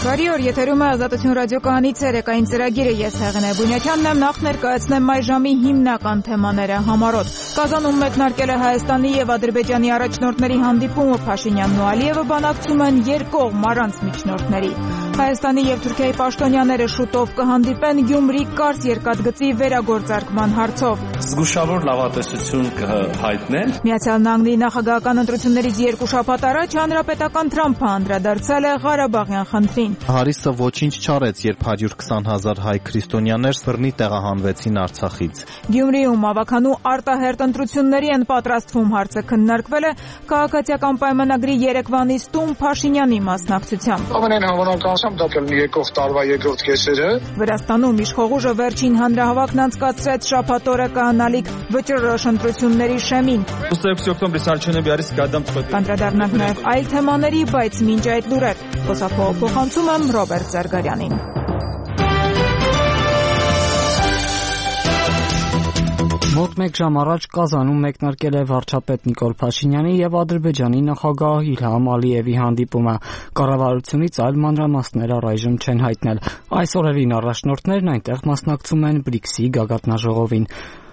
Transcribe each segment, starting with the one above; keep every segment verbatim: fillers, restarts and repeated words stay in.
Բարի օր, եթերում է Ազատություն ռադիոկայանի ցերեկային ծրագիրը, ես Հեղինե Բունյակյանն եմ, նախ ներկայացնեմ այ ժամի հիմնական թեմաները համառոտ։ Կազանում մեկնարկել է Հայաստանի եւ Ադրբեջանի առաջնորդների հանդիպումը, Փաշինյանն ու Ալիևը բանակցում են երկկողմ առանց միջնորդների։ Հայաստանի եւ Թուրքիայի պաշտոնյաները շուտով կհանդիպեն Գյումրի-Կարս երկաթգծի վերագործարկման հարցով։ Զգուշավոր լավատեսություն կհայտնեն։ Միացյալ Նահանգների նախագահական ընտրություններից երկու շաբաթ առաջ հանրապետական Թրամփը անդրադարձել է Ղարաբաղյան խնդրին։ Հարիսը ոչինչ չարեց, երբ հարյուր քսան հազար հայ քրիստոնյաներ բռնի տեղահանվեցին Արցախից։ Գյումրիում ավականու արտահերտ ընտրությունների են պատրաստվում հարցը քննարկվել է քաղաքացիական պայմանագրի երեկվա նիստում Փաշինյանի մասնակցությամբ։ Ամենայն հավանականությամբ դա կլինի եկող տարվա երկրորդ կեսերը։ Վրաստանում իշխողուժը վերջին հանրահավաքն անցկացրեց շաբաթ օրը կայանալիք վճռորոշ ընտրությունների շեմին։ Կանդրադառնանք նաև այլ թեմաների, բայց մինչ այդ լուրեր խոսափողը փոխանցում եմ Ռոբերտ Զարգարյանին։ Մոտ մեկ ժամ առաջ Կազանում մեկնարկել է վարչապետ Նիկոլ Փաշինյանի եւ Ադրբեջանի նախագահ Իլհամ Ալիևի հանդիպումը։ Կառավարությունից այլ մանրամասներ առայժմ չեն հայտնել։ Այս օրերին առաջնորդներն այնտեղ մասնակցում են բրիքսի գագաթնաժողովին։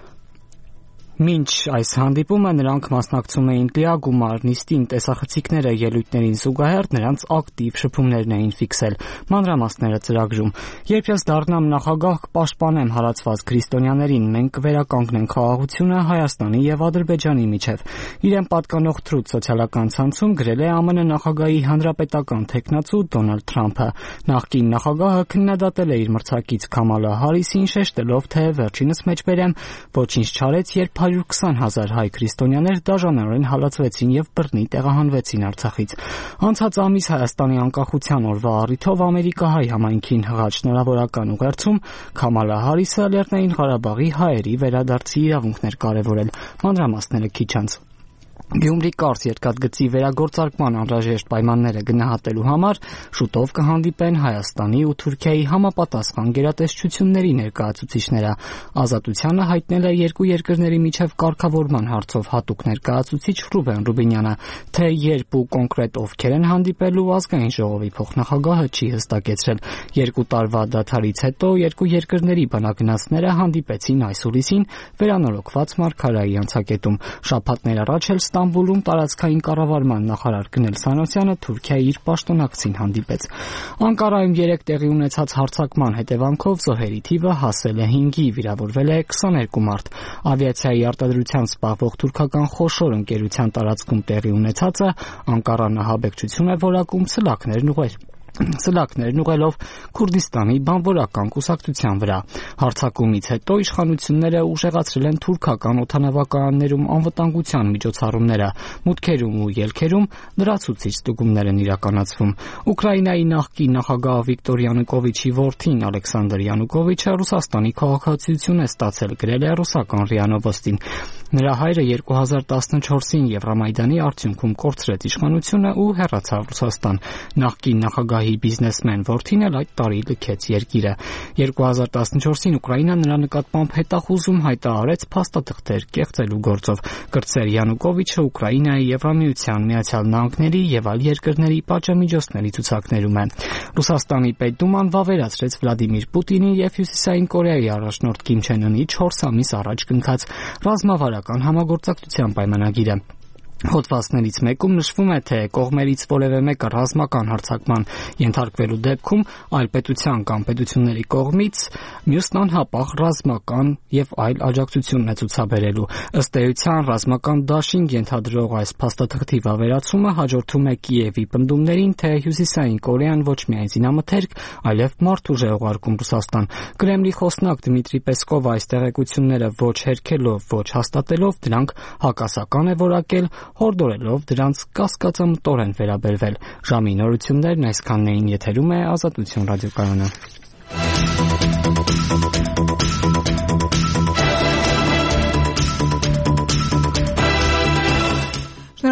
Մինչ այս հանդիպումը նրանք մասնակցում էին լիագումար նիստին, տեսախցիկները ելույթներին զուգահեռ նրանց ակտիվ շփումներն էին ֆիքսել։ Մանրամասները ծրագրում։ Երբ ես դառնամ նախագահ, կպաշտպանեմ հարացված քրիստոնյաներին, մենք կվերականգնենք խաղաղությունը Հայաստանի եւ Ադրբեջանի միջեւ։ Իրեն պատկանող թրուց սոցիալական ցանցում գրել է ԱՄՆ նախագահի հանրապետական թեկնածու Դոնալդ Թրամփը։ Նախկին նախագահը քննադատել է իր մրցակից Քամալա Հարիսին, շեշտելով, թե վերջինս մեջբերեմ ոչինչ չարեց, երբ հարյուր քսան հազար հայ քրիստոնյաներ դաժանորեն հալածվեցին եւ բռնի տեղահանվեցին Արցախից։ Անցած ամիս Հայաստանի անկախության օրվա առիթով ամերիկահայ համայնքին հղած շնորհավորական ուղերձում Քամալա Հարիսը Լեռնային Ղարաբաղի հայերի վերադարձի իրավունքներ կարևորել։ Մանրամասները քիչ անց։ Գյումրի-Կարս երկաթգծի վերագործարկման անհրաժեշտ պայմանները գնահատելու համար շուտով կհանդիպեն Հայաստանի ու Թուրքիայի համապատասխան գերատեսչությունների ներկայացուցիչները։ Ազատությանը հայտնել է երկու երկրների միջև կարգավորման հարցով հատուկ ներկայացուցիչ Ռուբեն Ռուբինյանը, թե երբ ու կոնկրետ ովքեր են հանդիպելու, ազգային ժողովի փոխնախագահը չի հստակեցրել։ Երկու տարվա դադարից հետո երկու երկրների բանագնացները հանդիպեցին այս հուլիսին վերանորոգված մարգարայի անցակետում։ Շաբաթներ առաջ էլ Ստամբուլում տարածքային կառավարման նախարար Գնել Սանոսյանը Թուրքիայի իր պաշտոնակցին հանդիպեց։ Անկարայում երեկ տեղի ունեցած հարձակման հետևանքով զոհերի թիվը հասել է հինգի, վիրավորվել է քսաներկու մարդ։ Ավիացիայի արտադրությամբ զբաղվող թուրքական խոշոր ընկերության տարածքում տեղի ունեցածը Անկարան ահաբեկչություն է որակում սլաքներն ուղղել։ Սլաքներն ուղղելով Քուրդիստանի բանվորական կուսակցության վրա։ Հարձակումից հետո իշխանությունները ուժեղացրել են թուրքական օդանավակայաններում անվտանգության միջոցառումները, մուտքերում ու ելքերում լրացուցիչ ստուգումներ են իրականացվում։ Ուկրաինայի նախկին նախագահ Վիկտոր Յանուկովիչի որդին Ալեքսանդր Յանուկովիչը Ռուսաստանի քաղաքացիություն է ստացել, գրել է ռուսական ՌԻԱ Նովոստին։ Նրա հայրը երկու հազար տասնչորսին Եվրամայդանի արդյունքում կորցրեց իշխանությունը ու հեռացավ Ռուսաստան։ Նախկին նախագահի բիզնեսմեն որդին էլ այդ տարի լքեց երկիրը։ երկու հազար տասնչորսին Ուկրաինան նրա նկատմամբ հետախուզում հայտարարեց փաստաթղթեր կեղծելու գործով։ Կրտսեր Յանուկովիչը Ուկրաինայի, Եվրամիության, Միացյալ Նահանգների եւ այլ երկրների պատժամիջոցների ցուցակներում է։ Ռուսաստանի Պետդուման վավերացրեց Վլադիմիր Պուտինի եւ Հյուսիսային Կորեայի առաջնորդ Կիմ Չեն Ընի չորս ամիս առաջ կնքած ռազմավարական համագործակցության պայմանագիրը։ Հոդվածներից մեկում նշվում է, թե կողմերից որևէ մեկը ռազմական հարձակման ենթարկվելու դեպքում այլ պետության կամ պետությունների կողմից մյուսն անհապաղ ռազմական եւ այլ աջակցություն է ցուցաբերելու։ Ըստ էության ռազմական դաշինք ենթադրող այս փաստաթղթի վավերացումը հաջորդում է Կիևի պնդումներին, թե Հյուսիսային Կորեան ոչ միայն զինամթերք, այլև մարդուժ է ուղարկում Ռուսաստան։ Կրեմլի խոսնակ Դմիտրի Պեսկովը այս տեղեկությունները ոչ հերքելով, ոչ հաստատելով դրանք հակասական է որակել, հորդորելով դրանց կասկածամտորեն վերաբերվել։ Ժամի նորություններն այսքանն էին, եթերում է Ազատություն ռադիոկայանը։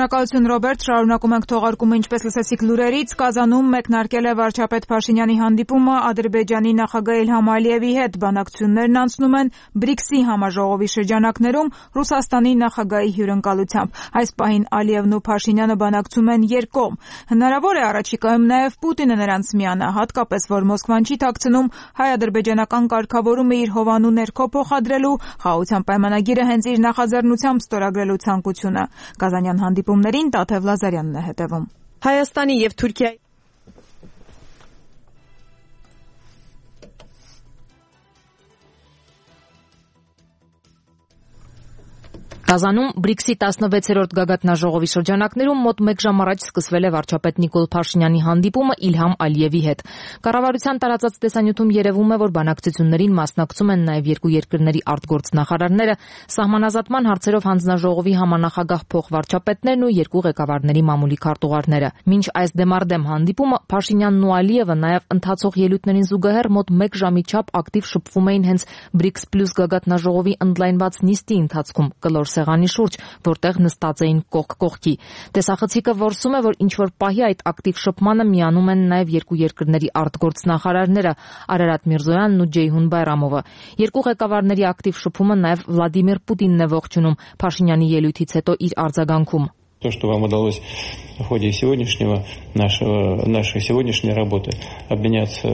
Շնորհակալություն Ռոբերտ, շարունակում ենք թողարկումը, ինչպես լսեցիք լուրերից, Կազանում մեկնարկել է վարչապետ Փաշինյանի հանդիպումը Ադրբեջանի նախագահ Իլհամ Ալիևի հետ։ Բանակցություններն անցնում են բրիքսի համաժողովի շրջանակներում Ռուսաստանի նախագահի հյուրընկալությամբ։ Այս պահին Ալիևն ու Փաշինյանը բանակցում են երկկողմ։ Հնարավոր է առաջիկայում նաև Պուտինը նրանց միանա, հատկապես որ Մոսկվան չի թաքցնում հայ-ադրբեջանական կարգավորումը իր հովանու ներքո փոխադրելու, խաղաղության պայմանագիրը հենց իր նախաձեռնությամբ ստորագրելու ցանկությունը։ Կազանյան հանդիպումներին Տաթև Լազարյանն է հետևում։ Հայաստանի եւ Թուրքիայի Կազանում բրիքսի տասնվեցերորդ գագաթնաժողովի շրջանակներում մոտ մեկ ժամ առաջ սկսվել է վարչապետ Նիկոլ Փաշինյանի հանդիպումը Իլհամ Ալիևի հետ։ Կառավարության տարածած տեսանյութում երևում է, որ բանակցություններին մասնակցում են նաև երկու երկրների արտգործնախարարները, սահմանազատման հարցերով հանձնաժողովի համանախագահ փոխվարչապետներն ու երկու ղեկավարների մամուլի քարտուղարները։ Մինչ այս դեմարդեմ հանդիպումը Փաշինյանն ու Ալիևը նաև ընթացող ելույթներին զուգահեռ մոտ մեկ ժամի չափ ակտիվ շփվում էին հենց բրիքս պլյուս գագաթնաժողովի ընդլայնված նիստի ընթացքում կլոր սեղանի շուրջ, որտեղ նստած էին կողք կողքի։ Տեսախցիկը որսում է, որ ինչ-որ պահի այդ ակտիվ շփմանը միանում են նաև երկու երկրների արտգործնախարարները Արարատ Միրզոյանն ու Ջեյհուն Բայրամովը։ Երկու ղեկավարների ակտիվ շփումը նաև Վլադիմիր Պուտինն է ողջունում Փաշինյանի ելույթից հետո իր արձագանքում։ То, что вам удалось в ходе сегодняшнего нашего, нашей сегодняшней работы обменяться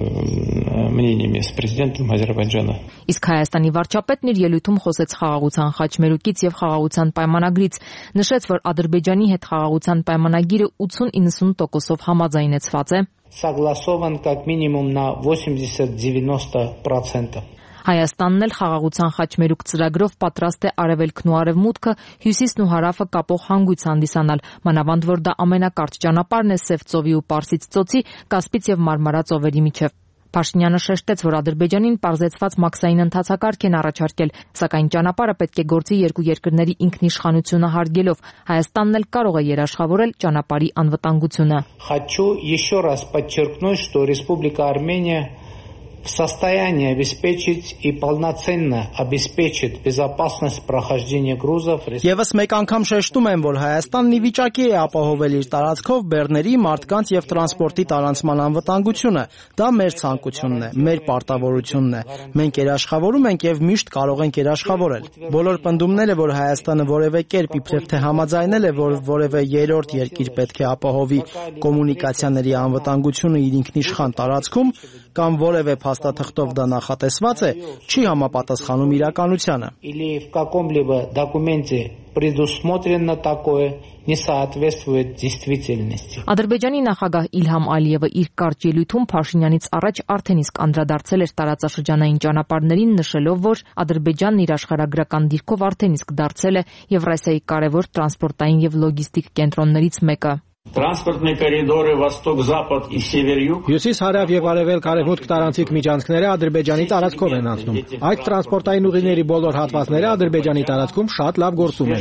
мнениями с президентом Ադրբեջանը։ Իսկ Հայաստանի վարչապետն իր ելույթում խոսեց խաղաղության խաչմերուկից եւ խաղաղության պայմանագրից, նշեց, որ Ադրբեջանի հետ խաղաղության պայմանագիրը ութ-իննսուն տոկոսով համաձայնեցված է։ Согласован как минимум на восемьдесят-девяносто процентов։ Հայաստանն էլ խաղաղության խաչմերուկ ծրագրով պատրաստ է արևելքն ու արևմուտքը, հյուսիսն ու հարավը կապող հանգույց հանդիսանալ, մանավանդ որ դա ամենակարճ ճանապարհն է Սև ծովի ու Պարսից ծոցի, Կասպից եւ Մարմարա ծովերի միջև։ Փաշինյանը շեշտեց, որ Ադրբեջանին պարզեցված մաքսային ընթացակարգ են առաջարկել, սակայն ճանապարհը պետք է գործի երկու երկրների ինքնիշխանությունը հարգելով։ Հայաստանն էլ կարող է երաշխավորել ճանապարհի անվտանգությունը։ Хочу еще раз подчеркнуть, что Республика Армения в состоянии обеспечить и полноценно обеспечить безопасность прохождения грузов։ Եվս մեկ անգամ շեշտում եմ, որ Հայաստանն ի վիճակի է ապահովել իր տարածքով բեռների, մարդկանց եւ տրանսպորտի տարանցման անվտանգությունը։ Դա մեր ցանկությունն է, մեր պարտավորությունն է։ Մենք երաշխավորում ենք եւ միշտ կարող ենք երաշխավորել։ Բոլոր պնդումները, որ Հայաստանը որևէ կերպ իբրև թե համաձայնել է, որ որևէ երրորդ երկիր պետք է ապահովի կոմունիկացիաների անվտանգությունը իր ինքնիշխան տարածքում կամ որևէ փաստաթղթով դա նախատեսված է, չի համապատասխանում իրականությանը։ Или в каком-либо документе предусмотрено такое, не соответствует действительности։ Ադրբեջանի նախագահ Իլհամ Ալիևը իր կարճ ելույթում Փաշինյանից առաջ արդեն իսկ անդրադարձել էր տարածաշրջանային ճանապարհներին, նշելով, որ Ադրբեջանն իր աշխարհագրական դիրքով արդեն իսկ դարձել է Եվրասիայի կարևոր տրանսպորտային եւ լոգիստիկ կենտրոններից մեկը։ Տրանսպորտные коридоры восток-запад и север-юг։ Հյուսիս-հարավ եւ արևելք-արևմուտք տարանցիկ միջանցքները Ադրբեջանի տարածքով են անցնում։ Այդ տրանսպորտային ուղիների բոլոր հատվածները Ադրբեջանի տարածքում շատ լավ գործում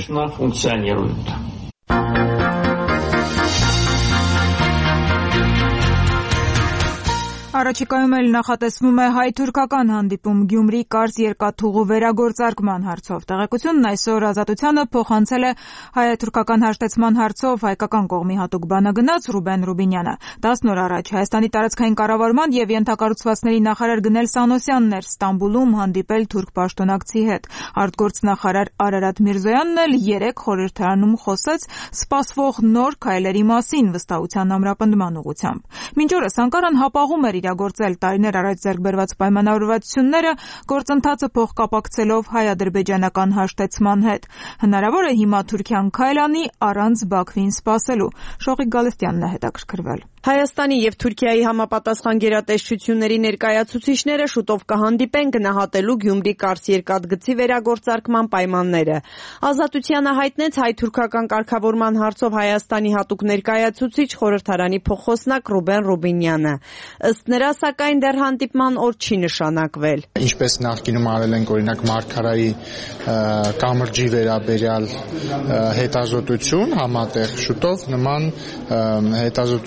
են։ Առաջիկայում էլ նախատեսվում է հայ-թուրքական հանդիպում Գյումրի-Կարս երկաթուղու վերագործարկման հարցով։ Տեղեկությունն այսօր Ազատությանը փոխանցել է հայ-թուրքական հաշտեցման հարցով հայկական կողմի հատուկ բանագնաց Ռուբեն Ռուբինյանը։ տասն օր առաջ Հայաստանի տարածքային կառավարման եւ ենթակառուցվածքների նախարար Գնել Սանոսյանն էր Ստամբուլում հանդիպել թուրք պաշտոնակցի հետ։ Արտգործնախարար Արարատ Միրզոյանն էլ երեք խորհրդարանում խոսեց սպասվող նոր քայլերի մասին վստահության ամրապնդման ուղղությամբ։ Մինչ օրս Անկարան հապաղում էր իրագործել տարիներ առաջ ձեռք բերված պայմանավորվածությունները, գործընթացը փոխկապակցելով հայ-ադրբեջանական հաշտեցման հետ։ Հնարավոր է հիմա Թուրքիան քայլ անի առանց Բաքվին սպասելու։ Շողիկ Գալստյանն է հետաքրքրվել։ Հայաստանի եւ Թուրքիայի համապատասխան գերատեսչությունների ներկայացուցիչները շուտով կհանդիպեն գնահատելու Գյումրի-Կարս երկաթգծի վերագործարկման պայմանները։ Ազատությանը հայտնեց հայ-թուրքական կարգավորման հարցով Հայաստանի հատուկ ներկայացուցիչ խորհրդարանի փոխոսնակ Ռուբեն Ռուբինյանը։ Ըստ նրա, սակայն դեռ հանդիպման օր չի նշանակվել։ Ինչպես նախկինում արել ենք օրինակ Մարգարայի կամրջի վերաբերյալ հետազոտություն համատեղ շուտով նման հետազոտության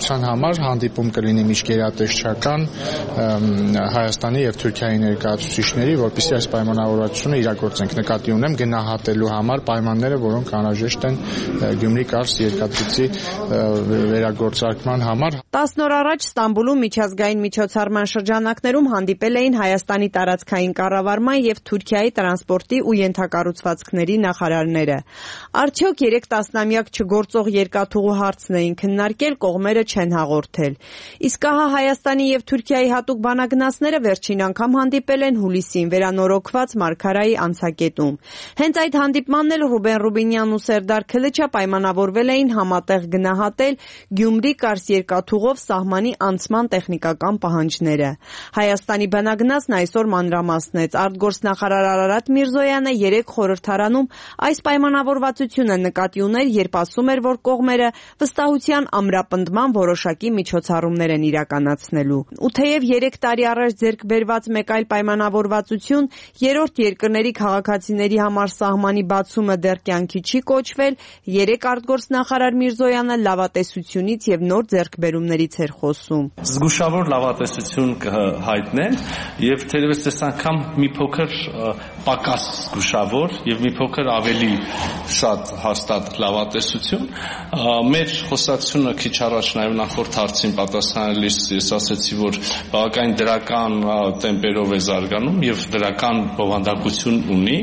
համար հանդիպում կլինի միջգերատեսչական Հայաստանի եւ Թուրքիայի ներկայացուցիչների, որպեսզի այս պայմանավորվածությունը իրագործենք։ Նկատի ունեմ գնահատելու համար պայմանները, որոնք անհրաժեշտ են Գյումրի-Կարս երկաթգծի վերագործարկման համար։ տասն օր առաջ Ստամբուլում միջազգային միջոցառման շրջանակներում հանդիպել էին Հայաստանի տարածքային կառավարման եւ Թուրքիայի տրանսպորտի ու ենթակառուցվածքների նախարարները։ Արդյոք երեք տասնամյակ չգործող երկաթուղու հարցն էին քննարկել, կողմերը չեն հաղորդել։ Իսկ ահա Հայաստանի եւ Թուրքիայի հատուկ բանագնացները վերջին անգամ հանդիպել են հուլիսին վերանորոգված Մարգարայի անցակետում։ Հենց այդ հանդիպմանն էլ Ռուբեն Ռուբինյանն ու Սերդար Քլիչը պայմանավորվել էին համատեղ գնահատել Գյումրի-Կարս երկաթուղով սահմանի անցման տեխնիկական պահանջները։ Հայաստանի բանագնացն այսօր մանրամասնեց։ Արտգործնախարար Արարատ Միրզոյանը երեք խորհրդարանում այս պայմանավորվածությունը նկատի ուներ, երբ ասում էր, որ կողմերը վստահության ամրապնդման որոշակի միջոցառումներ են իրականացնելու։ Ու թեև երեք տարի առաջ ձեռք բերված մեկ այլ պայմանավորվածություն երրորդ երկրների քաղաքացիների համար սահմանի բացումը դեռ կյանքի չի կոչվել, երեք արտգործնախարար Միրզոյանը լավատեսությունից եւ նոր ձեռքբերումներից էր խոսում։ Զգուշավոր լավատեսություն կհայտնեն եւ թերևս այս անգամ մի փոքր պակաս զգուշավոր եւ մի փոքր ավելի շատ հաստատ լավատեսություն։ Մեր խոսակցությունը քիչ առաջ նաեւ նախորդ հարցին պատասխանելիս ես ասացի, որ բավական դրական տեմպերով է զարգանում եւ դրական բովանդակություն ունի։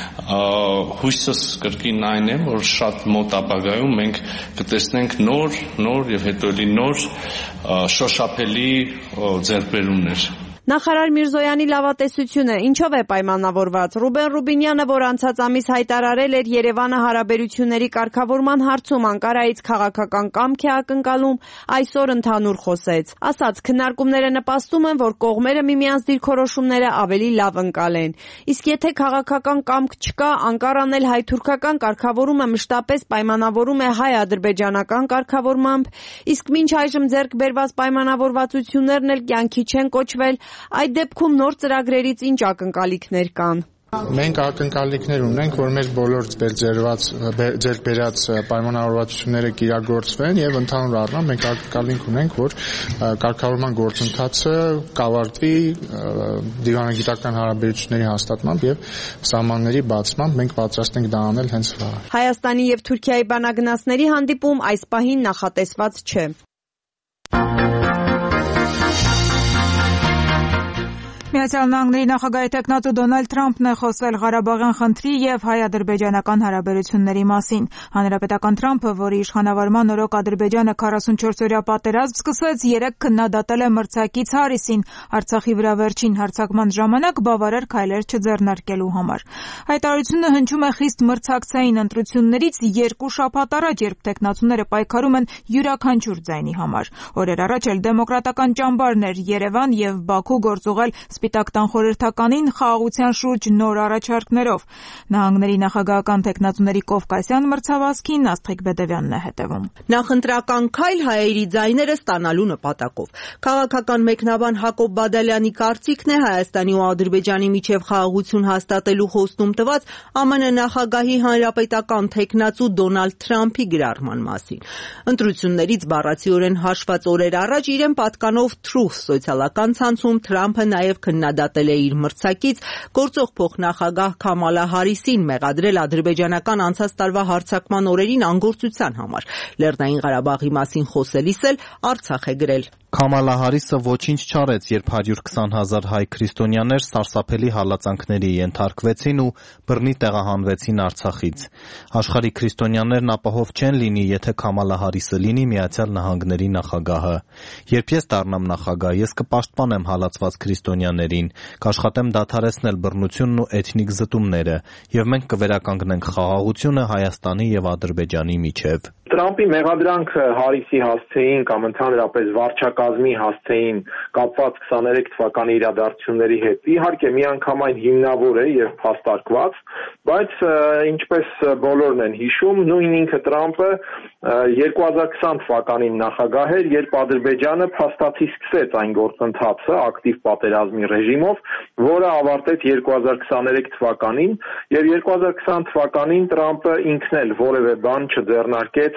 Հույսս կրկին այն է, որ շատ մոտ ապագայում մենք կտեսնենք նոր, նոր եւ հետո էլի նոր շոշափելի ձեռքբերումներ։ Նախարար Միրզոյանի լավատեսությունը ինչով է պայմանավորված։ Ռուբեն Ռուբինյանը, որ անցած ամիս հայտարարել էր Երևանը հարաբերությունների կարգավորման հարցում Անկարայից քաղաքական կամք է ակնկալում, այսօր ընդհանուր խոսեց։ Ասաց, քննարկումները նպաստում են, որ կողմերը միմյանց դիրքորոշումները ավելի լավ ընկալեն։ Իսկ եթե քաղաքական կամք չկա, Անկարան էլ հայ-թուրքական կարգավորումը մշտապես պայմանավորում է հայ-ադրբեջանական կարգավորմամբ, իսկ մինչ այժմ ձեռք բերված պայմանավորվածություններն էլ կյանքի չեն կոչվել, այդ դեպքում նոր ծրագրերից ինչ ակնկալիքներ կան։ Մենք ակնկալիքներ ունենք, որ մեր բոլոր ձեռք բերած պայմանավորվածությունները կիրագործվեն եւ ընդհանուր առմամբ մենք ակնկալիք ունենք, որ կարգավորման գործընթացը կավարտվի դիվանագիտական հարաբերությունների հաստատմամբ եւ սահմանների բացմամբ։ Մենք պատրաստ ենք դա անել հենց վաղ։ Հայաստանի եւ Թուրքիայի բանագնացների հանդիպում այս պահին նախատեսված չէ։ Միացյալ Նահանգների նախագահի տեխնատու Դոնալդ Թրամփն է խոսել Ղարաբաղյան խնդրի եւ հայ-ադրբեջանական հարաբերությունների մասին։ Հանրապետական Թրամփը, որի իշխանավարման օրոք Ադրբեջանը քառասունչորսօրյա պատերազմ սկսեց, երեկ քննադատել է մրցակից Հարիսին Արցախի վրա վերջին հարձակման ժամանակ բավարար քայլեր չձեռնարկելու համար։ Հայտարարությունը հնչում է խիստ մրցակցային ընտրություններից երկու շաբաթ առաջ, երբ տեխնատուները պայքարում են յուրաքանչյուր ձայնի համար։ Օրեր առաջ էլ դեմոկրատական ճամբարներ Երևան եւ Բաքու գործուղել Սպիտակ տան խորհրդականին խաղաղության շուրջ նոր առաջարկներով։ Նահանգների նախագահական տեխնատուների Կովկասյան մրցավազքին Աստղիկ Բեդևյանն է հետևում։ Նախընտրական քայլ հայերի ձայները ստանալու նպատակով։ Քաղաքական մեկնաբան Հակոբ Բադալյանի կարծիքն է Հայաստանի ու Ադրբեջանի միջև խաղաղություն հաստատելու խոստում տված Է Մ Ն նախագահի հանրապետական տեխնատու Դոնալդ Թրամփի գրառման մասին։ Ընտրություններից բառացիորեն հաշված օրեր առաջ իրեն պատկանով Truth սոցիալական ցանցում Թրամփը նաև քննադատել է իր մրցակից գործող փոխնախագահ Քամալա Հարիսին, մեղադրել ադրբեջանական անցած տարվա հարձակման օրերին անգործության համար։ Լեռնային Ղարաբաղի մասին խոսելիս էլ Արցախ է գրել։ Քամալա Հարիսը ոչինչ չարեց, երբ հարյուր քսան հազար հայ քրիստոնյաներ սարսափելի հալածանքների ենթարկվեցին ու բռնի տեղահանվեցին Արցախից։ Աշխարհի քրիստոնյաներն ապահով չեն լինի, եթե Քամալա Հարիսը լինի Միացյալ Նահանգների նախագահը։ Երբ ես դառնամ նախագահ, ես կպաշտպանեմ հալածված քրիստոնյաներին, կաշխատեմ դադարեցնել բռնությունն ու էթնիկ զտումները, եւ մենք կվերականգնենք խաղաղությունը Հայաստանի եւ Ադրբեջանի միջև։ Տրամփի մեղադրանքը Հարիսի հասցեին կամ ընդհանրապես վարչակազմի հասցեին կապված քսաներեք թվականի իրադարձությունների հետ իհարկե միանգամայն հիմնավոր է եւ փաստարկված, բայց ինչպես բոլորն են հիշում, նույն ինքը Տրամփը երկու հազար քսան թվականին նախագահ էր, երբ Ադրբեջանը փաստացի սկսեց այն գործընթացը ակտիվ պատերազմի ռեժիմով, որը ավարտեց երկու հազար քսաներեք թվականին, եւ երկու հազար քսան թվականին Տրամփը ինքն էլ որևէ բան չձեռնարկեց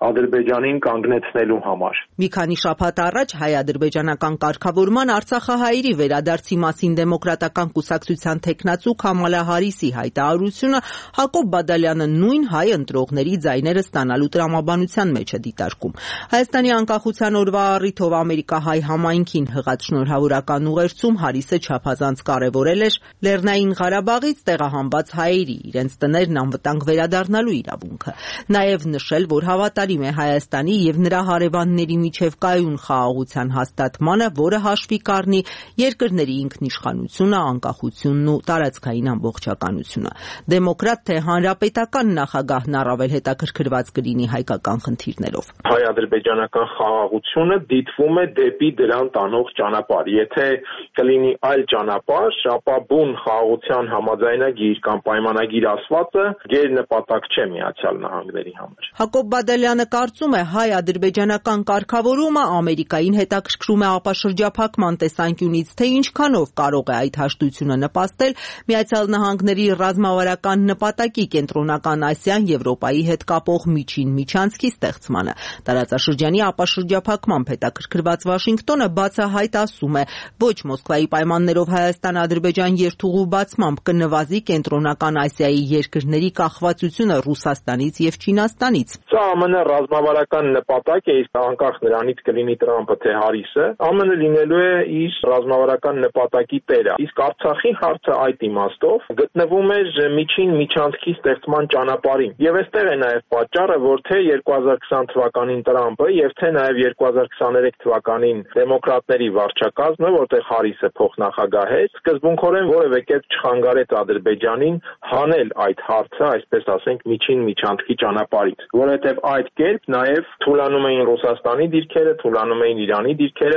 Ադրբեջանին կանգնեցնելու համար։ Մի քանի շաբաթ առաջ հայ-ադրբեջանական կարգավորման Արցախահայերի վերադարձի մասին դեմոկրատական կուսակցության թեկնածու Քամալա Հարիսի հայտարարությունը Հակոբ Բադալյանը նույն հայ ընտրողների ձայները ստանալու տրամաբանության մեջ է դիտարկում։ Հայաստանի անկախության օրվա առիթով ամերիկահայ համայնքին հղած շնորհավորական ուղերձում Հարիսը չափազանց կարևորել էր Լեռնային Ղարաբաղից տեղահանված հայերի իրենց տներն անվտանգ վերադառնալու իրավունքը։ Նաև նշել, որ հավատարիմ է Հայաստանի եւ նրա հարևանների միջև կայուն խաղաղության հաստատմանը, որը հաշվի կառնի երկրների ինքնիշխանությունը, անկախությունն ու տարածքային ամբողջականությունը։ Դեմոկրատ թե հանրապետական նախագահն առավել հետաքրքրված կլինի հայկական խնդիրներով։ Հայ-ադրբեջանական խաղաղությունը դիտվում է դեպի դրան տանող ճանապարհ։ Եթե կլինի այլ ճանապարհ, ապա բուն խաղաղության համաձայնագիր կամ պայմանագիր ասվածը գերնպատակ չէ Միացյալ Նահանգների համար։ Հակոբ Բադալյանը կարծում է, հայ-ադրբեջանական կարգավորումը Ամերիկային հետաքրքրում է ապաշրջափակման տեսանկյունից, թե ինչքանով կարող է այդ հաշտությունը նպաստել Միացյալ Նահանգների ռազմավարական նպատակի Կենտրոնական Ասիան Եվրոպայի հետ կապող միջին միջանցքի ստեղծմանը։ Տարածաշրջանի ապաշրջափակմամբ հետաքրքրված Վաշինգտոնը բացահայտ ասում է, ոչ Մոսկվայի պայմաններով Հայաստան-Ադրբեջան երթուղու բացմամբ կնվազի Կենտրոնական Ասիայի երկրների կախվածությունը Ռուսաստանից եւ Չինաստանից։ Սա ԱՄՆ ռազմավարական նպատակ է, իսկ անկախ նրանից կլինի Տրամփը թե Հարիսը, ԱՄՆ լինելու է իր ռազմավարական նպատակի տերը։ Իսկ Արցախի հարցը այդ իմաստով գտնվում է միջին միջանցքի ստեղծման ճանապարհին։ Եվ այստեղ է նաև պատճառը, որ թե երկու հազար քսան թվականին Տրամփը եւ թե նաև երկու հազար քսաներեք թվականին դեմոկրատների վարչակազմը, որտեղ Հարիսը փոխնախագահ էր, սկզբունքորեն որևէ կերպ չխանգարեց Ադրբեջանին հանել այդ հարցը, այսպես ասենք, միջին միջանցքի ճանապարհից, որովհետև այդ կերպ նաև թուլանում էին Ռուսաստանի դիրքերը, թուլանում էին Իրանի դիրքերը։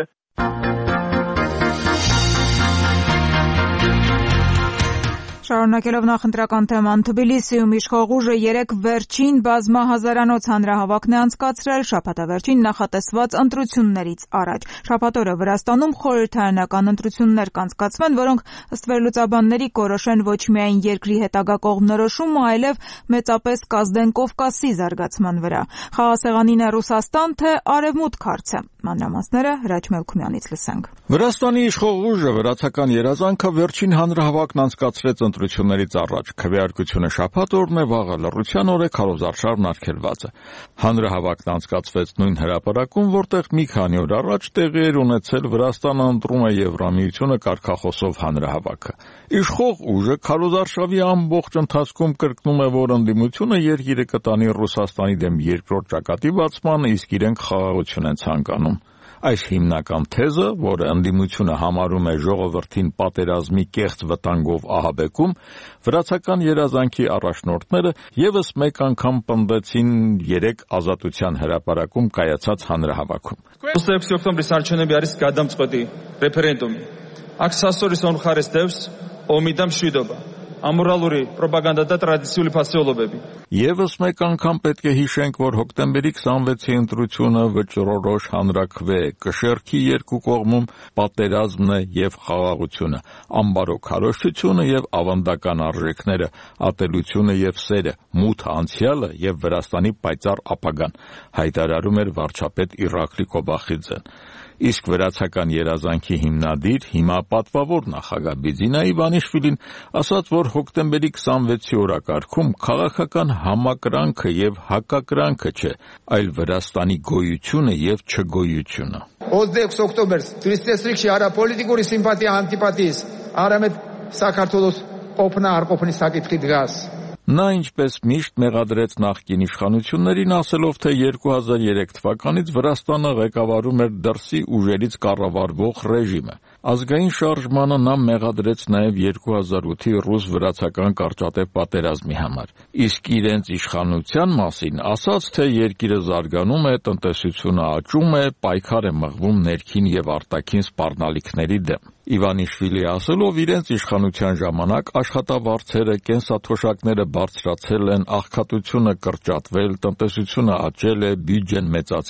Շարունակելով նախընտրական թեման, Թբիլիսիում իշխող ուժը երեկ վերջին բազմահազարանոց հանրահավաքն է անցկացրել շաբաթավերջին նախատեսված ընտրություններից առաջ։ Շաբաթ օրը Վրաստանում խորհրդարանական ընտրություններ կանցկացվեն, որոնք ըստ վերլուծաբանների կորոշեն ոչ միայն երկրի հետագա կողմնորոշումը, այլև մեծապես կազդեն Կովկասի զարգացման վրա։ Խաղաղասեղանին է Ռուսաստան թե Արևմուտք հարցը։ Մանրամասները Հրաչ Մելքումյանից լսենք։ Վրաստանի իշխող ուժը վրացական երազանքը վերջին հանրահավաքն անցկացրեց ընտրություններից առաջ։ Քվեարկությունը շաբաթ օրն է, վաղը լռության օր է, քարոզարշավն արգելված է։ Հանրահավաքն անցկացվեց նույն հրապարակում, որտեղ մի քանի օր առաջ տեղի էր ունեցել Վրաստանը ընտրում է Եվրամիությունը կարգախոսով հանրահավաքը։ Իշխող ուժը քարոզարշավի ամբողջ ընթացքում կրկնում է, որ ընդդիմությունը երկիրը կտանի Ռուսաստանի դեմ երկրորդ ճակատի բացմանը, իսկ իրենք խաղաղություն են ցանկանում։ Այս հիմնական թեզը, որը ընդդիմությունը համարում է ժողովրդին պատերազմի կեղծ վտանգով ահաբեկում, վրացական երազանքի առաջնորդները ևս մեկ անգամ պնդեցին երեք Ազատության հրապարակում կայացած հանրահավաքում։ двадцать октября սարչոնեբի არის կադամծպետի ռեֆերենդումի։ Ակ սասորիս on խարես դევს օմիդամ շուդոբա։ Ամորալուրի պրոպագանդատա տրադիցիոն փասիոլոբեբի։ Եվս մեկ անգամ պետք է հիշենք, որ հոկտեմբերի քսանվեցի ընտրությունը վճռորոշ հանրաքվե է, կշեռքի երկու կողմում պատերազմն է եւ խաղաղությունը, ամբարոք քարոզչությունը եւ ավանդական արժեքները, ատելությունը եւ սերը, մութ անցյալը եւ Վրաստանի պայծառ ապագան, հայտարարում էր վարչապետ Իռակլի Կոբախիձեն։ Իսկ վրացական երազանքի հիմնադիր, հիմա պատվավոր նախագահ Բիձինա Իվանիշվիլին ասաց, որ հոկտեմբերի քսանվեցի օրակարգում քաղաքական համակրանքը եւ հակակրանքը չէ, այլ Վրաստանի գոյությունը եւ չգոյությունը։ ოცდაექვსი ოქტომბერს თვისწესრიგში არა პოლიტიკური სიმპათია ანტიპათიის, არამედ საქართველოს ყოფნა არ ყოფნის საკითხი დგას։ Նա ինչպես միշտ մեղադրեց նախկին իշխանություններին, ասելով, թե երկու հազար երեք թվականից Վրաստանը ղեկավարում էր դրսի ուժերից կառավարվող ռեժիմը։ Ազգային շարժմանը նա մեղադրեց նաև երկու հազար ութի ռուս-վրացական կարճատև պատերազմի համար։ Իսկ իրենց իշխանության մասին ասաց, թե երկիրը զարգանում է, տնտեսությունը աճում է, պայքար է մղվում ներքին եւ արտաքին սպառնալիքների դեմ։ Իվանիշվիլի ասելով, իրենց իշխանության ժամանակ աշխատավարձերը, կենսաթոշակները բարձրացել են, աղքատությունը կրճատվել, տնտեսությունը աճել է, բյուջեն մեծացել,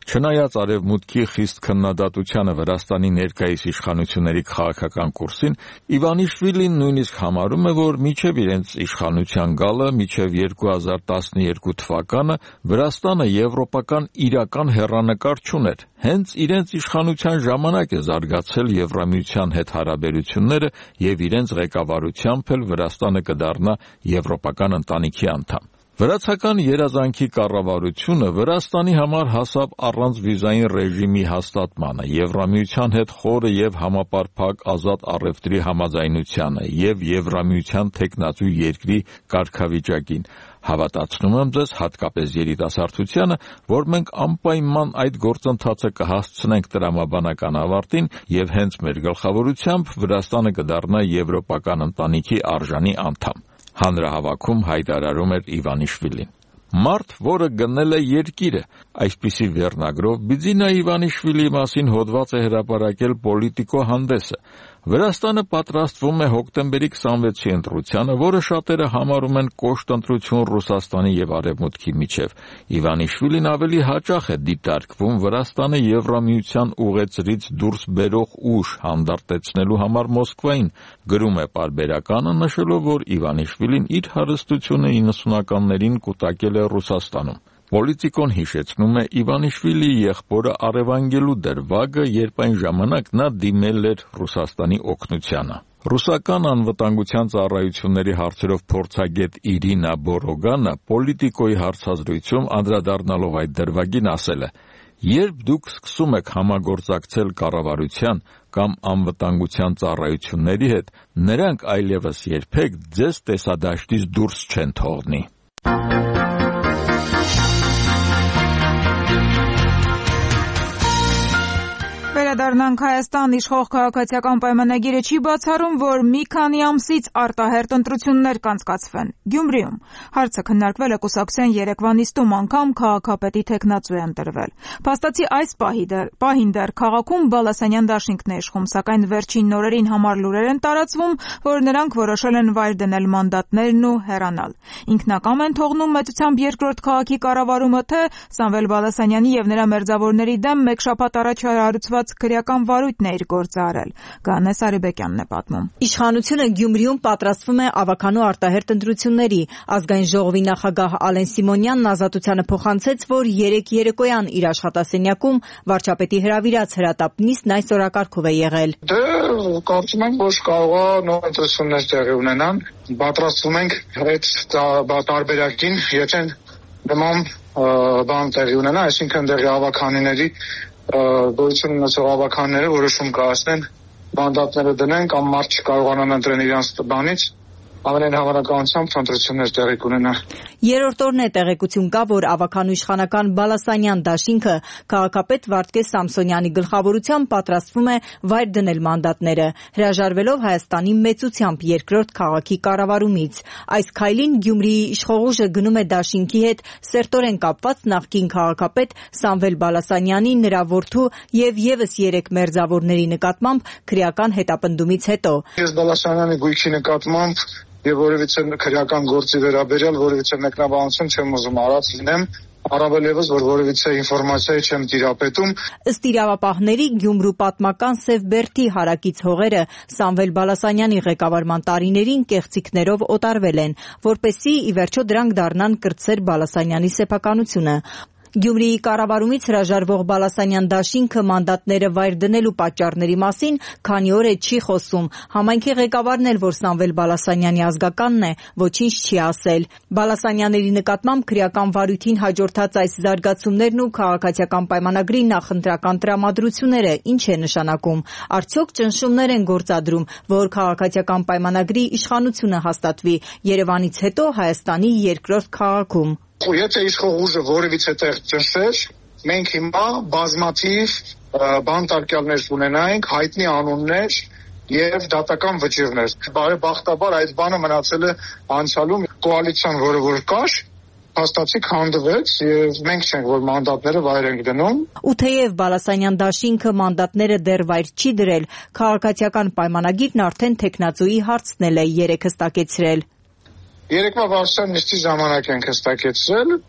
Չնայած արևմուտքի խիստ քննադատությանը Վրաստանի ներկայիս իշխանությունների քաղաքական կուրսին, Իվանիշվիլին նույնիսկ համարում է, որ մինչև իրենց իշխանության գալը, մինչև երկու հազար տասներկու թվականը Վրաստանը եվրոպական իրական հեռանկար չուներ։ Հենց իրենց իշխանության ժամանակ է զարգացել Եվրամիության հետ հարաբերությունները եւ իրենց ղեկավարությամբ էլ Վրաստանը կդառնա եվրոպական ընտանիքի անդամ։ Վրացական երազանքի կառավարությունը Վրաստանի համար հասավ առանց վիզային ռեժիմի հաստատմանը, Եվրամիության հետ խորը եւ համապարփակ ազատ առևտրի համաձայնությանը եւ Եվրամիության թեկնածու երկրի կարգավիճակին։ Հավատացնում եմ ձեզ, հատկապես երիտասարդությանը, որ մենք անպայման այդ գործընթացը կհասցնենք տրամաբանական ավարտին եւ հենց մեր գլխավորությամբ Վրաստանը կդառնա եվրոպական ընտանիքի արժանի անդամ։ Հանրահավաքում հայտարարում էր Իվանիշվիլին։ Մարդ, որը գնել է երկիրը, այսպիսի վերնագրով Բիձինա Իվանիշվիլիի մասին հոդված է հրապարակել Պոլիտիկո հանդեսը։ Վրաստանը պատրաստվում է հոկտեմբերի քսանվեցի ընտրությանը, որը շատերը համարում են կոշտ ընտրություն Ռուսաստանի եւ Արևմուտքի միջև։ Իվանիշվիլին ավելի հաճախ է դիտարկվում Վրաստանը Եվրամիության ուղեցրից դուրս բերող ուժ հանդարտեցնելու համար Մոսկվային, գրում է պարբերականը, նշելով, որ Իվանիշվիլին իր հարստությունը իննսունականներին կուտակել է Ռուսաստանում։ Պոլիտիկոն հիշեցնում է Իվանիշվիլիի եղբորը Արևանգելու դրվագը, երբ այն ժամանակ նա դիմել էր Ռուսաստանի օգնությանը։ Ռուսական անվտանգության ծառայությունների հարցերով փորձագետ Իրինա Բորոգանը Պոլիտիկոյի հարցազրույցում անդրադառնալով այդ դրվագին ասել է. «Երբ դուք սկսում եք համագործակցել կառավարության կամ անվտանգության ծառայությունների հետ, նրանք այլևս երբեք ձեզ տեսադաշտից դուրս չեն թողնի»։ Վերադառնանք Հայաստան, իշխող քաղաքացիական պայմանագիրը չի բացառում, որ մի քանի ամսից արտահերթ ընտրություններ կանցկացվեն Գյումրիում։ Հարցը քննարկվել է կուսակցության երեկվա նիստում, անգամ քաղաքապետի թեկնածու է ընտրվել։ Փաստացի այս պահին դեռ քաղաքում Բալասանյան դաշինքն է իշխում, սակայն վերջին օրերին համար լուրեր են տարածվում, որ նրանք որոշել են վայր դնել մանդատներն ու հեռանալ։ Ինքնակամ են թողնում մեծությամբ երկրորդ քաղաքի կառավարումը, թե Սամվել Բալասանյանի եւ նրա մերձավորների դեմ մեկ շաբաթ առաջ հարուցված քրեական վարույթն է իր գործը արել։ Գանե Սարիբեկյանն է պատմում։ Իշխանությունը Գյումրիում պատրաստվում է ավականու արտահերթ ընտրությունների։ Ազգային ժողովի նախագահ Ալեն Սիմոնյանն Ազատությանը փոխանցեց, որ երեք երեկոյան իր աշխատասենյակում վարչապետի հրավիրած հրատապ նիստն այս օրակարգով է եղել։ Դե կարծում եմ, որ կարող է նոր ընտրություններ տեղի ունենան։ Պատրաստվում ենք այդ տարբերակին, եթե նման բան տեղի ունենա, այսինքն դեղի ավականիների գոյություն ունեցող ավականները որոշում կայացնեն, մանդատները դնեն կամ մարդ չկարողանան ընտրեն իրանց բանից, ամենայն հավանականությամբ ընտրություններ տեղի կունենա։ Երրորդ օրն է տեղեկություն կա, որ ավականու իշխանական Բալասանյան դաշինքը քաղաքապետ Վարդգես Սամսոնյանի գլխավորությամբ պատրաստվում է վայր դնել մանդատները, հրաժարվելով Հայաստանի մեծությամբ երկրորդ քաղաքի կառավարումից։ Այս քայլին Գյումրիի իշխող ուժը գնում է դաշինքի հետ սերտորեն կապված նախկին քաղաքապետ Սամվել Բալասանյանի, նրա որդու եւ եւս երեք մերձավորների նկատմամբ քրեական հետապնդումից հետո։ Ես Բալասանյանի գույքի նկատմամբ եւ որևիցե քրեական գործի վերաբերյալ որևիցե մեկնաբանություն չեմ ուզում արած լինեմ, առավել եւս որ որևիցե ինֆորմացիա չեմ տիրապետում։ Ըստ իրավապահների Գյումրու պատմական Սև Բերդի հարակից հողերը Սամվել Բալասանյանի ղեկավարման տարիներին կեղծիքներով օտարվել են, որպեսզի ի վերջո դրանք դառնան կրտսեր Բալասանյանի սեփականությունը։ Գյումրիի կառավարումից հրաժարվող Բալասանյան դաշինքը մանդատները վայր դնելու պատճառների մասին քանի օր է չի խոսում։ Համայնքի ղեկավարն էլ, որ Սամվել Բալասանյանի ազգականն է, ոչինչ չի ասել։ Բալասանյանների նկատմամբ քրեական վարույթին հաջորդած այս զարգացումներն ու քաղաքացիական պայմանագրի նախընտրական տրամադրությունները ինչ է նշանակում։ Արդյոք ճնշումներ են գործադրում, որ քաղաքացիական պայմանագրի իշխանությունը հաստատվի Երևանից հետո Հայաստանի երկրորդ քաղաքում։ Եթե իշխող ուժը որևիցե տեղ ճնշեր, մենք հիմա բազմաթիվ բանտարկյալներ ունենայինք, հայտնի անուններ եւ դատական վճիռներ։ Բարեբախտաբար այդ բանը մնացել է անցյալում, կոալիցիան, որը որ կար, հաստատիկ հանդվեց եւ մենք չենք, որ մանդատները վայր ենք դնում։ Ու թեև Բալասանյան դաշինքը մանդատները դեռ վայր չի դրել, քաղաքացիական պայմանագիրն արդեն թեկնածուի հարցնել է երեք հստակեցրել։ Երեկվա վարչության նիստի ժամանակ ենք հստակեցրել,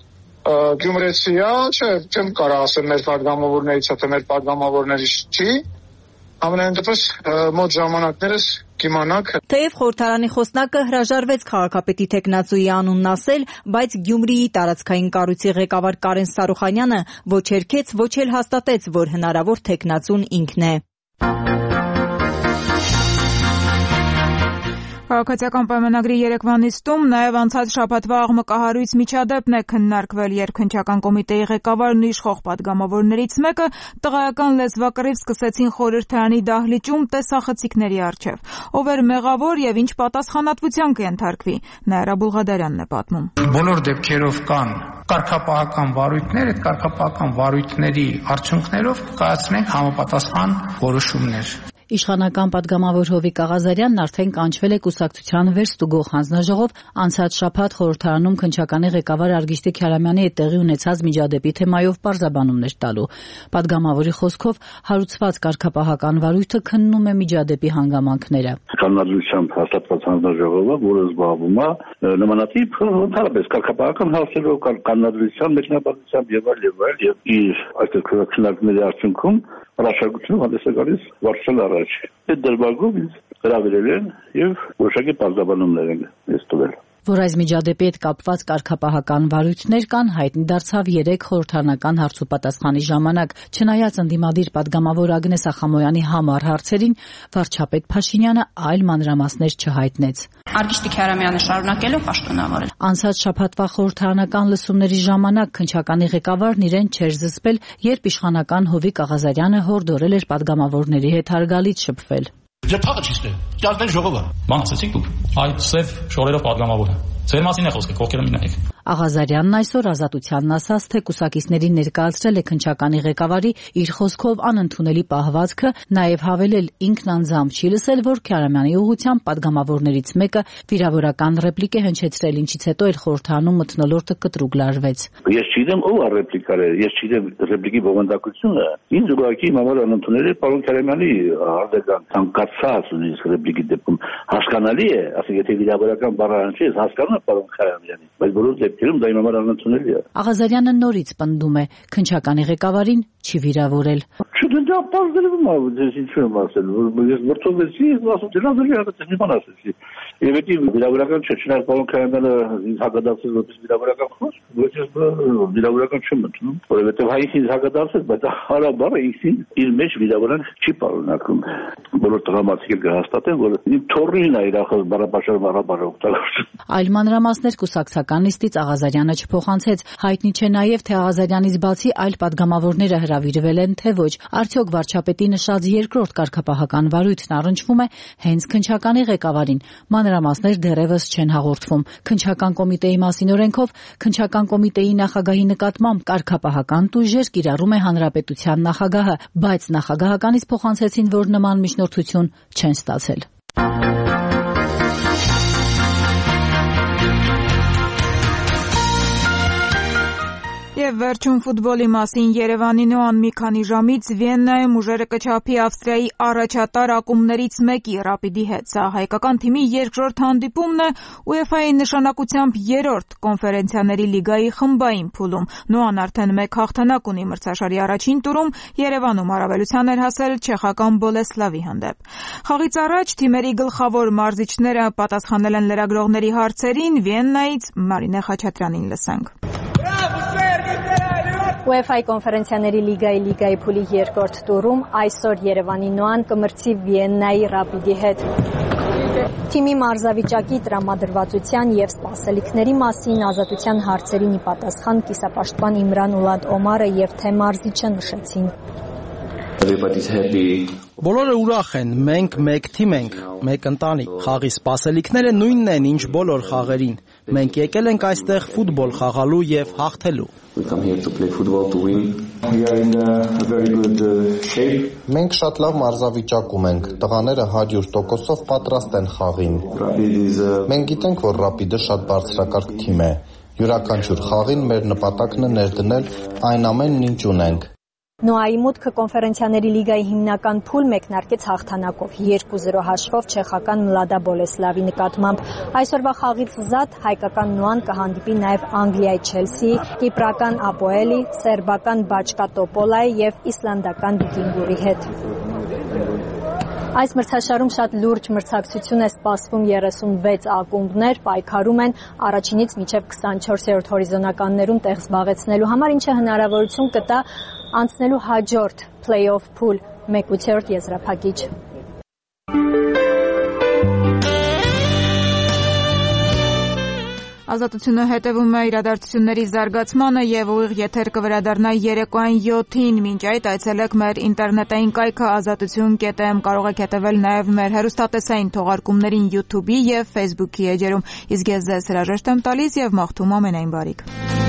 գյումրեցի է, չէ, չեմ կարող ասել մեր падգամավորներից է, թե մեր падգամավորներից չի։ Ամենայն դեպս մոտ ժամանակներս կիմանաք։ Թեև խորհրդարանի խոսնակը հրաժարվեց քաղաքապետի տեխնացուի անունն ասել, բայց Գյումրիի տարածքային կառույցի ղեկավար Կարեն Սարուխանյանը ոչ երգեց, ոչ էլ հաստատեց, որ հնարավոր տեխնացուն ինքն է։ Քաղաքացիական պայմանագրի երեկվա նիստում նաև անցած շաբաթվա աղմկահարույց միջադեպն է քննարկվել, երբ քննչական կոմիտեի ղեկավարն ու իշխող падգամավորներից մեկը տղայական լեզվակռիվ սկսեցին խորհրդարանի դահլիճում տեսախցիկների առջև։ Ով էր մեղավոր եւ ինչ պատասխանատվության կենթարկվի, Նաիրա Բուլղադարյանն է պատմում։ Բոլոր դեպքերով կան կարգապահական վարույթներ, այդ կարգապահական վարույթների արդյունքներով կայացնենք համապատասխան որոշումներ։ Իշխանական падգամավոր Հովիկ Աղազարյանն արդեն կանչվել է կուսակցության վերստուգող հանձնաժողով անցած շաբաթ խորհրդարանում քննչականի ղեկավար Արգիշտի Քյարամյանի հետ տեղի ունեցած միջադեպի թեմայով պարզաբանումներ տալու։ Падգամավորի խոսքով հարուցված կարգապահական վարույթը քննում է միջադեպի հանգամանքները։ Կանոնադրությամբ հաստատված հանձնաժողովը, որը զբաղվում է նմանատիպ ընդհանրապես կարգապահական հարցերով, կանոնադրության մեջնաբանությամբ եւ այլ եւ այլ եւ իր այստեղ քննարկումների արդյունքում հրաշագությունը հանդես է գալիս վարչության առաջ։ Այդ դրվագով ինձ հրավիրել են եւ որոշակի պարզաբանումներ են ես տվել։ Որ այս միջադեպի հետ կապված կարգապահական վարույթներ կան, հայտնի դարձավ երեք խորհրդարանական հարցուպատասխանի ժամանակ։ Չնայած ընդդիմադիր падգամավոր Ագնես Ախամոյանի համառ հարցերին, վարչապետ Փաշինյանը այլ մանրամասներ չհայտնեց։ Արգիշտի Քյարամյանը շարունակելով պաշտոնավորել։ Անցած շաբաթվա խորհրդարանական լսումների ժամանակ քննչականի ղեկավարն իրեն չէր զսպել, երբ իշխանական Հովիկ Աղազարյանը հորդորել էր падգամավորների հետ հարգալից շփվել։ Ջեփաղը ճիշտ է։ Ճարտեն ժողովը։ Մանացեցիք դուք։ Այդ սև շորերով падգամավորը։ Ձեր մասին է խոսքը, կողքերը մի նայեք։ Աղազարյանն այսօր Ազատությանն ասաց, թե կուսակիցներին ներկայացրել է քննչականի ղեկավարի իր խոսքով անընդունելի պահվածքը, նաև հավելել ինքն անձամբ չի լսել, որ Քյարամյանի ուղղությամբ падգամավորներից մեկը վիրավորական ռեպլիկ է հնչեցրել, ինչից հետո էլ խորհրդարանում մթնոլորտը կտրուկ լարվեց։ Ես չգիտեմ ով է ռեպլիկարը, ես չգիտեմ ռեպլիկի բովանդակությունը։ Ինձ ուղղակի համար անընդունել է պարոն Քյարամյանի արդեն ցանկացած նույնիսկ ռեպլիկի դեպքում հասկանալի է, ասենք եթե վիրավորական բառը հնչի, հասկանում եմ պարոն Քյարամյանի, բայց բոլոր դեպքերում դա իմ համար անընդունելի է։ Աղազարյանը նորից պնդում է, քննչականի ղեկավարին չի վիրավորել։ Չդե ապազդրվում է, ես ինչու եմ ասել, ես մրցովեցի, ես ասում դրանալի հատած մի բան ասեցի։ Եվ դա վիրավորական չէ, չնայած պարոն Քյարամյանը ինձ հակադարձել որպես վիրավորական խոսք, ոչ ես վիրավորական չեմ ընդունում, որովհետև հայից ինձ հակադարձել, բայց հարաբարը ինքին իր մեջ վիրավորան չի պարունակում։ Բոլոր տղամարդիկ կհաստատեն, որ իմ թորին է իր ախոս բառապաշար բառաբարը օգտագործում։ Այլ մանրամասներ կուսակցական նիստից Աղազարյանը չփոխանցեց։ Հայտնի չէ նաև, թե Աղազարյանից բացի այլ падգամավորները հրավիրվել են, թե ոչ։ Արդյոք վարչապետի նշած երկրորդ կարգապահական վարույթն առնչվում է հենց քննչականի ղեկավարին։ Մանրամասներ դեռևս չեն հաղորդվում։ Քննչական կոմիտեի մասին օրենքով քննչական կոմիտեի նախագահի նկատմամբ կարգապահական տույժեր կիրառում է հանրապետության նախագահը, բայց նախագահականից փոխանցեցին, որ նման միջնորդություն չեն ստացել։ Եվ վերջում ֆուտբոլի մասին Երևանին ու մի քանի ժամից Վիեննայում ուժերը կչափի Ավստրիայի առաջատար ակումբներից մեկի Ռապիդի հետ։ Սա հայկական թիմի երկրորդ հանդիպումն է ՈՒԵՖԱ-ի նշանակությամբ երրորդ կոնֆերենցիաների լիգայի խմբային փուլում։ Նոան արդեն մեկ հաղթանակ ունի մրցաշարի առաջին տուրում, Երևանում առավելության էր հասել չեխական Բոլեսլավի հանդեպ։ Խաղից առաջ թիմերի գլխավոր մարզիչները պատասխանել են լրագրողների հարցերին, Վիեննայից Մարինե Խաչատրյանին լսենք։ ՈՒԵՖԱ-ի կոնֆերենցիաների լիգայի լիգայի փուլի երկրորդ տուրում այսօր Երևանի Նոան կմրցի Վիեննայի Ռապիդի հետ։ Թիմի մարզավիճակի, տրամադրվածության եւ սպասելիքների մասին Ազատության հարցերին ի պատասխան կիսապաշտպան Իմրան Ուլադ Օմարը եւ թե մարզիչը նշեցին։ Բոլորը ուրախ են, մենք մեկ թիմ ենք, մեկ ընտանիք։ Խաղի սպասելիքները նույնն են, ինչ բոլոր խաղերին։ Մենք եկել ենք այստեղ ֆուտբոլ խաղալու եւ հաղթելու։ Մենք շատ լավ մարզավիճակում ենք, տղաները հարյուր տոկոսով պատրաստ են խաղին։ Մենք գիտենք, որ Ռապիդը շատ բարձրակարգ թիմ է։ Յուրաքանչյուր խաղին մեր նպատակն է ներդնել այն ամենն, ինչ ունենք։ Նոայի մուտքը կոնֆերենցիաների լիգայի հիմնական փուլ մեկնարկեց հաղթանակով երկու զրո հաշվով չեխական Մլադա Բոլեսլավի նկատմամբ։ Այսօրվա խաղից զատ հայկական Նոան կհանդիպի նաև Անգլիայի Չելսիի, կիպրական Ապոելի, սերբական Բաչկա Տոպոլայի եւ իսլանդական Վիկինգուրի հետ։ Այս մրցաշարում շատ լուրջ մրցակցություն է սպասվում երեսունվեց ակումբներ պայքարում են առաջինից մինչև քսանչորսերորդ հորիզոնականներում տեղ զբաղեցնելու համար, ինչը հնարավորություն կտա անցնելու հաջորդ play-off pool մեկութերորդ եզրափակիչ։ Ազատությունը հետևում է իրադարձությունների զարգացմանը եւ ուղիղ եթեր կվերադառնա երեկոյան յոթին։ Մինչ այդ այցելեք մեր ինտերնետային կայքը ազատություն կետ եմ, կարող եք հետևել նաեւ մեր հեռուստատեսային թողարկումներին YouTube-ի եւ Facebook-ի էջերում։ Իսկ ես ձեզ հրաժեշտ եմ տալիս եւ մաղթում ամենայն բարիք։